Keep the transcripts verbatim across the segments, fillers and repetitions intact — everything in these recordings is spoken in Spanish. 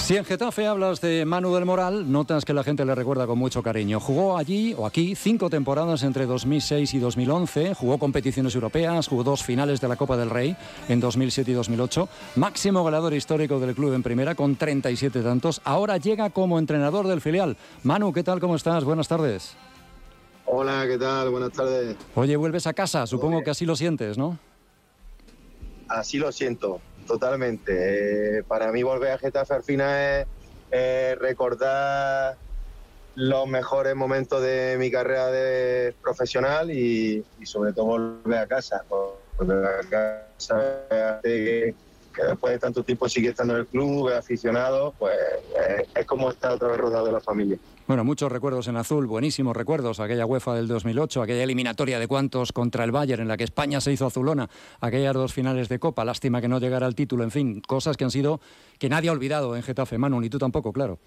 Si en Getafe hablas de Manu del Moral, notas que la gente le recuerda con mucho cariño. Jugó allí o aquí cinco temporadas entre dos mil seis y dos mil once, jugó competiciones europeas, jugó dos finales de la Copa del Rey en dos mil siete y dos mil ocho, máximo goleador histórico del club en primera con treinta y siete tantos. Ahora llega como entrenador del filial. Manu, ¿qué tal? ¿Cómo estás? Buenas tardes. Hola, ¿qué tal? Buenas tardes. Oye, vuelves a casa, supongo que así lo sientes, ¿no? Así lo siento, totalmente. Eh, para mí volver a Getafe al final es eh, recordar los mejores momentos de mi carrera de profesional y, y sobre todo volver a casa. Volver a casa que, que después de tanto tiempo sigue estando en el club, es aficionado, pues eh, es como estar otra vez rodeado de la familia. Bueno, muchos recuerdos en azul, buenísimos recuerdos, aquella UEFA del dos mil ocho, aquella eliminatoria de cuantos contra el Bayern en la que España se hizo azulona, aquellas dos finales de Copa, lástima que no llegara al título, en fin, cosas que han sido, que nadie ha olvidado en Getafe, Manu, ni tú tampoco, claro.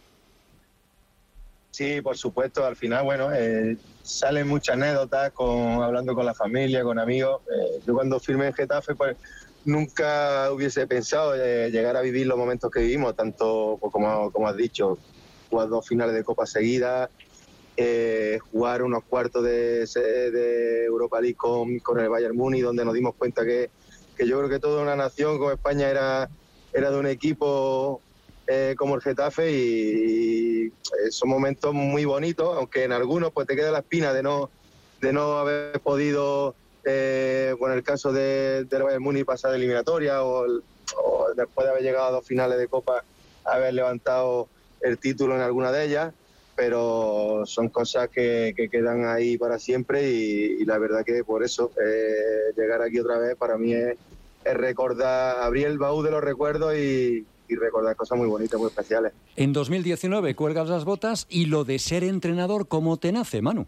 Sí, por supuesto, al final, bueno, eh, salen muchas anécdotas con, hablando con la familia, con amigos. Eh, yo cuando firmé en Getafe, pues nunca hubiese pensado eh, llegar a vivir los momentos que vivimos, tanto pues, como, como has dicho, jugar dos finales de Copa seguidas, eh, jugar unos cuartos de, de Europa League con, con el Bayern Múnich, donde nos dimos cuenta que, que yo creo que toda una nación como España era, era de un equipo eh, como el Getafe y, y son momentos muy bonitos, aunque en algunos pues te queda la espina de no, de no haber podido, eh, bueno, el caso de, del Bayern Múnich pasar de eliminatoria o, o después de haber llegado a dos finales de Copa, haber levantado el título en alguna de ellas, pero son cosas que, que quedan ahí para siempre y, y la verdad que por eso eh, llegar aquí otra vez para mí es, es recordar, abrir el baúl de los recuerdos y, y recordar cosas muy bonitas, muy especiales. En dos mil diecinueve cuelgas las botas y lo de ser entrenador, ¿cómo te nace, Manu?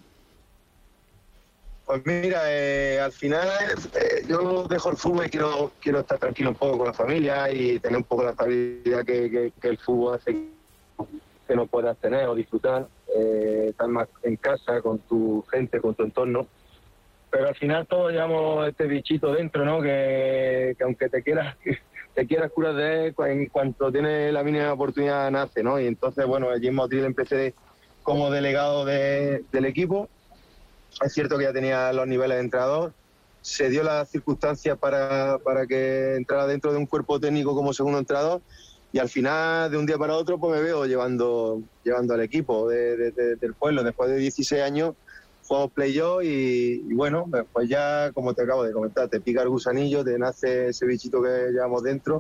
Pues mira, eh, al final eh, yo dejo el fútbol y quiero, quiero estar tranquilo un poco con la familia y tener un poco la estabilidad que, que, que el fútbol hace que no puedas tener o disfrutar, eh, estar más en casa con tu gente, con tu entorno. Pero al final todos llevamos este bichito dentro, ¿no? Que, que aunque te quieras te quieras curar de él, en cuanto tienes la mínima oportunidad nace, ¿no? Y entonces, bueno, allí en Motril empecé como delegado de, del equipo. Es cierto que ya tenía los niveles de entrenador. Se dio las circunstancias para, para que entrara dentro de un cuerpo técnico como segundo entrenador. Y al final, de un día para otro, pues me veo llevando llevando al equipo de, de, de, del pueblo. Después de dieciséis años, jugamos play-off y, y bueno, pues ya, como te acabo de comentar, te pica el gusanillo, te nace ese bichito que llevamos dentro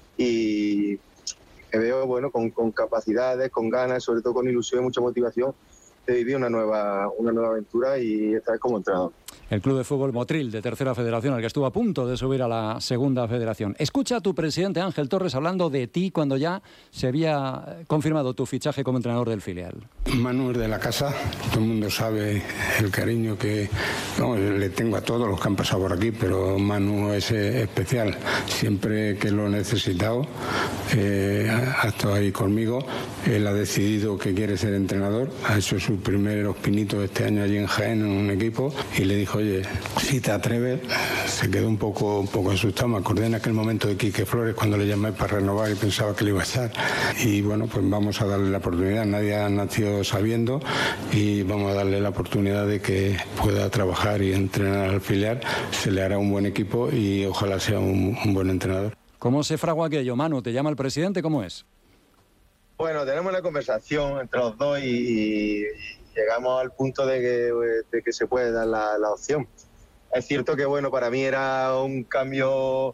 y me veo, bueno, con, con capacidades, con ganas, sobre todo con ilusión y mucha motivación de vivir una nueva, una nueva aventura y esta vez como entrenador. El Club de Fútbol Motril, de Tercera Federación, al que estuvo a punto de subir a la Segunda Federación. Escucha a tu presidente Ángel Torres hablando de ti cuando ya se había confirmado tu fichaje como entrenador del filial. Manu es de la casa, todo el mundo sabe el cariño que no, le tengo a todos los que han pasado por aquí, pero Manu es especial. Siempre que lo he necesitado, eh, ha estado ahí conmigo. Él ha decidido que quiere ser entrenador, ha hecho sus primeros pinitos este año allí en Jaén en un equipo y le dijo, oye, si te atreves. Se quedó un poco, un poco asustado. Me acordé en aquel momento de Quique Flores cuando le llamé para renovar y pensaba que le iba a echar. Y bueno, pues vamos a darle la oportunidad. Nadie ha nacido sabiendo y vamos a darle la oportunidad de que pueda trabajar y entrenar al filial. Se le hará un buen equipo y ojalá sea un, un buen entrenador. ¿Cómo se fragua aquello, Manu? ¿Te llama el presidente? ¿Cómo es? Bueno, tenemos una conversación entre los dos y, y llegamos al punto de que, de que se puede dar la, la opción. Es cierto que, bueno, para mí era un cambio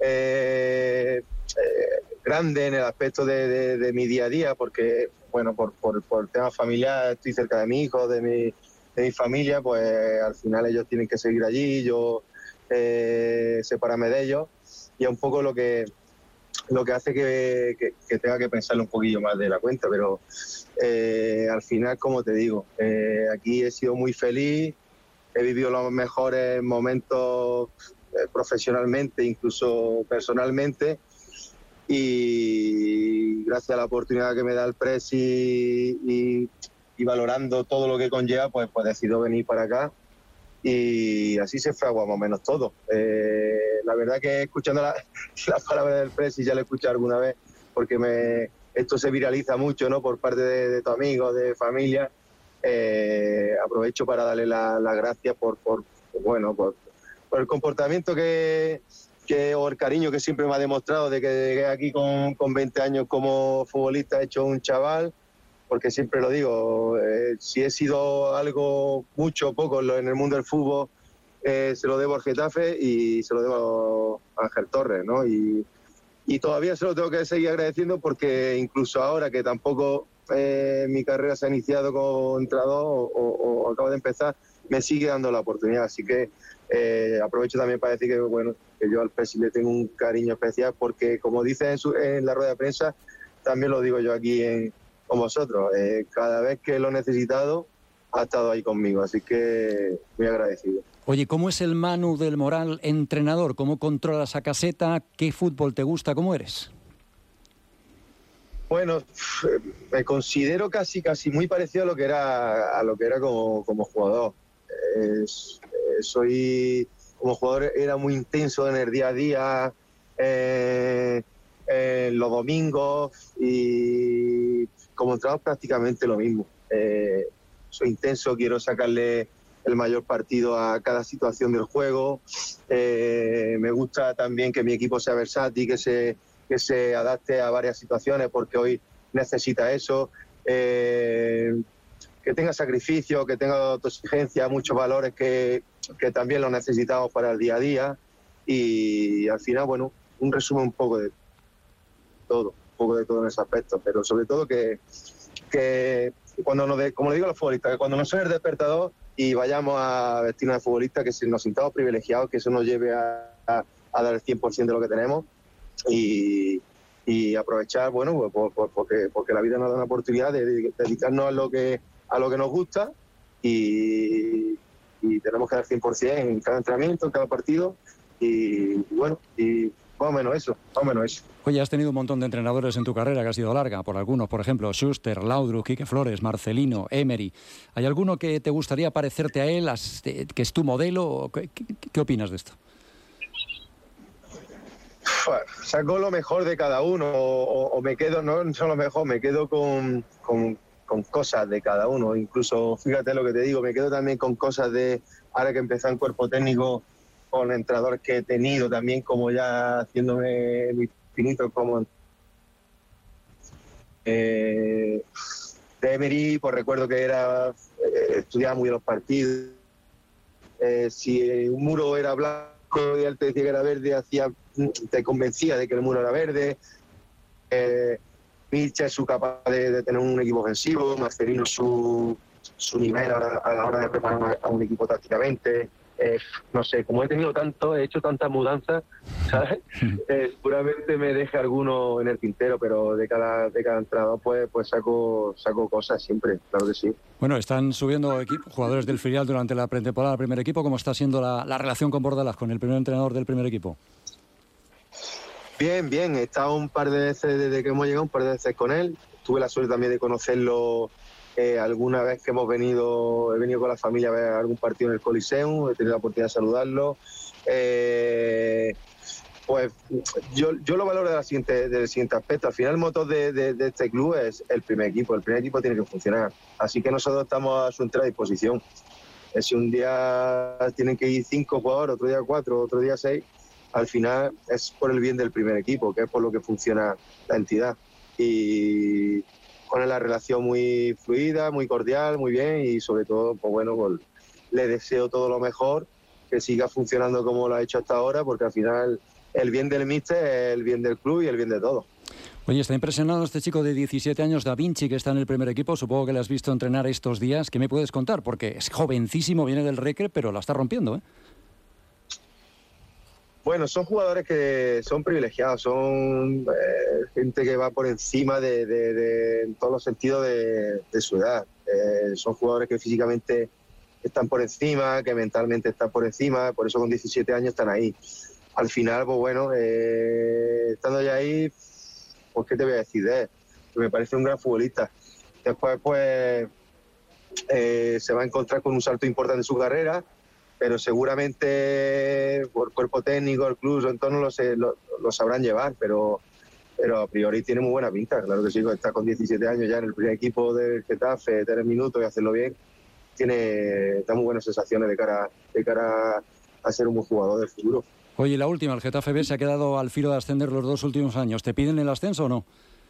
eh, eh, grande en el aspecto de, de, de mi día a día, porque, bueno, por, por, por temas familiares, estoy cerca de mi hijo, de mi, de mi familia, pues al final ellos tienen que seguir allí, yo eh, separarme de ellos, y es un poco lo que lo que hace que, que, que tenga que pensarlo un poquillo más de la cuenta, pero eh, al final, como te digo, eh, aquí he sido muy feliz, he vivido los mejores momentos eh, profesionalmente, incluso personalmente, y gracias a la oportunidad que me da el Presi y, y valorando todo lo que conlleva, pues, pues decido venir para acá y así se fragua más o menos todo. Eh, la verdad que escuchando la, la palabra del Presi, ya la he escuchado alguna vez, porque me, esto se viraliza mucho, ¿no? Por parte de, de tus amigos, de familia, eh, aprovecho para darle las la gracias por, por, bueno, por, por el comportamiento que, que, o el cariño que siempre me ha demostrado de que llegué aquí con, con veinte años como futbolista, hecho un chaval, porque siempre lo digo, eh, si he sido algo mucho o poco en el mundo del fútbol, eh, se lo debo al Getafe y se lo debo a Ángel Torres, ¿no? Y, y todavía se lo tengo que seguir agradeciendo porque incluso ahora que tampoco eh, mi carrera se ha iniciado como entrenador o, o, o acabo de empezar, me sigue dando la oportunidad. Así que eh, aprovecho también para decir que, bueno, que yo al Pesi le tengo un cariño especial porque, como dice en, su, en la rueda de prensa, también lo digo yo aquí en, con vosotros. Eh, cada vez que lo he necesitado, ha estado ahí conmigo. Así que muy agradecido. Oye, ¿cómo es el Manu del Moral entrenador? ¿Cómo controlas a caseta? ¿Qué fútbol te gusta? ¿Cómo eres? Bueno, me considero casi casi muy parecido a lo que era a lo que era como, como jugador. Eh, soy como jugador era muy intenso en el día a día, eh, eh, los domingos, y como entrenador prácticamente lo mismo. Eh, soy intenso, quiero sacarle el mayor partido a cada situación del juego. Eh, me gusta también que mi equipo sea versátil, que se, que se adapte a varias situaciones, porque hoy necesita eso. Eh, que tenga sacrificio, que tenga autoexigencia, muchos valores que, que también los necesitamos para el día a día. Y al final, bueno, un resumen un poco de todo, un poco de todo en ese aspecto, pero sobre todo que, que cuando nos de, como le digo a los futbolistas, que cuando nos suene el despertador y vayamos a vestirnos de futbolista, que nos sintamos privilegiados, que eso nos lleve a, a, a dar el cien por ciento de lo que tenemos y, y aprovechar, bueno, pues, por, por, porque, porque la vida nos da una oportunidad de, de dedicarnos a lo que a lo que nos gusta y, y tenemos que dar cien por ciento en cada entrenamiento, en cada partido y bueno, y más o menos eso, más o menos eso. Oye, has tenido un montón de entrenadores en tu carrera que ha sido larga, por algunos, por ejemplo, Schuster, Laudrup, Quique Flores, Marcelino, Emery. ¿Hay alguno que te gustaría parecerte a él, que es tu modelo? ¿Qué, qué, qué opinas de esto? Bueno, saco lo mejor de cada uno o, o me quedo, no, no lo mejor, me quedo con, con, con cosas de cada uno. Incluso, fíjate lo que te digo, me quedo también con cosas de, ahora que empecé en cuerpo técnico, con entrenadores que he tenido también, como ya haciéndome muy finito, como eh, de Emery, pues recuerdo que era eh, estudiaba muy los partidos. Eh, si un muro era blanco y él te decía que era verde, hacía, te convencía de que el muro era verde. Eh, Mitchell, su capaz de, de tener un equipo ofensivo, Marcelino, su, su nivel a la, a la hora de preparar a un equipo tácticamente. Eh, no sé, como he tenido tanto, he hecho tantas mudanzas, ¿sabes? Eh, seguramente me deje alguno en el tintero, pero de cada de cada entrenador pues, pues saco saco cosas siempre, claro que sí. Bueno, están subiendo equipo, jugadores del filial durante la pretemporada al primer equipo. ¿Cómo está siendo la, la relación con Bordalás, con el primer entrenador del primer equipo? Bien, bien, he estado un par de veces desde que hemos llegado, un par de veces con él. Tuve la suerte también de conocerlo eh, alguna vez que hemos venido, he venido con la familia a ver algún partido en el Coliseum, he tenido la oportunidad de saludarlo. Eh, pues yo, yo lo valoro de la siguiente, del siguiente aspecto. Al final el motor de, de, de este club es el primer equipo, el primer equipo tiene que funcionar. Así que nosotros estamos a su entera disposición. Eh, si un día tienen que ir cinco jugadores, otro día cuatro, otro día seis, al final es por el bien del primer equipo, que es por lo que funciona la entidad. Y con la relación muy fluida, muy cordial, muy bien, y sobre todo, pues bueno, pues, le deseo todo lo mejor, que siga funcionando como lo ha hecho hasta ahora, porque al final el bien del míster es el bien del club y el bien de todos. Oye, está impresionado este chico de diecisiete años, Da Vinci, que está en el primer equipo. Supongo que le has visto entrenar estos días. ¿Qué me puedes contar? Porque es jovencísimo, viene del Recre, pero la está rompiendo, ¿eh? Bueno, son jugadores que son privilegiados, son eh, gente que va por encima de, de, de en todos los sentidos de, de su edad. Eh, son jugadores que físicamente están por encima, que mentalmente están por encima, por eso con diecisiete años están ahí. Al final, pues bueno, eh, estando ya ahí, pues qué te voy a decir de él, que me parece un gran futbolista. Después, pues, eh, se va a encontrar con un salto importante en su carrera, pero seguramente por cuerpo técnico, el club, su entorno lo, sé, lo, lo sabrán llevar, pero pero a priori tiene muy buena pinta, claro que sí, está con diecisiete años ya en el primer equipo del Getafe, tres minutos y hacerlo bien, tiene está muy buenas sensaciones de cara, de cara a ser un buen jugador del futuro. Oye, la última, el Getafe B se ha quedado al filo de ascender los dos últimos años. ¿Te piden el ascenso o no?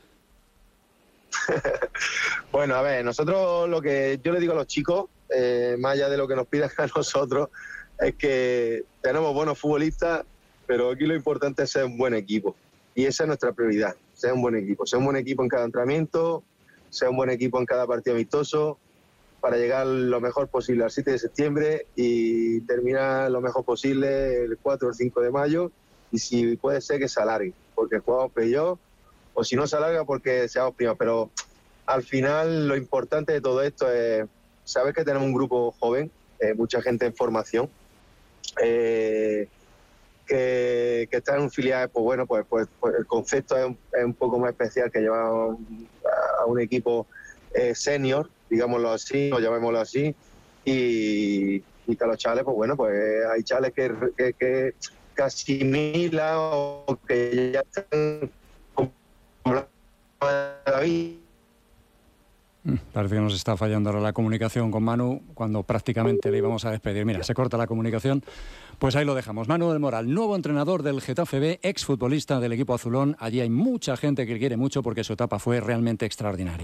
Bueno, a ver, nosotros lo que yo le digo a los chicos, eh, más allá de lo que nos pidan a nosotros, es que tenemos buenos futbolistas, pero aquí lo importante es ser un buen equipo. Y esa es nuestra prioridad, ser un buen equipo. Ser un buen equipo en cada entrenamiento, ser un buen equipo en cada partido amistoso, para llegar lo mejor posible al siete de septiembre y terminar lo mejor posible el cuatro o el cinco de mayo. Y si puede ser que se alargue, porque jugamos playoff, o si no se alarga porque seamos primeros. Pero al final lo importante de todo esto es saber que tenemos un grupo joven, eh, mucha gente en formación, eh, que, que está en filiales, pues bueno, pues, pues, pues el concepto es un, es un poco más especial que llevar a un, a un equipo eh, senior, digámoslo así, o llamémoslo así, y, y que los chavales, pues bueno, pues hay chavales que, que, que, que asimilan o que ya están con la vida. Parece que nos está fallando ahora la comunicación con Manu cuando prácticamente le íbamos a despedir. Mira, se corta la comunicación. Pues ahí lo dejamos. Manu del Moral, nuevo entrenador del Getafe B, exfutbolista del equipo azulón. Allí hay mucha gente que le quiere mucho porque su etapa fue realmente extraordinaria.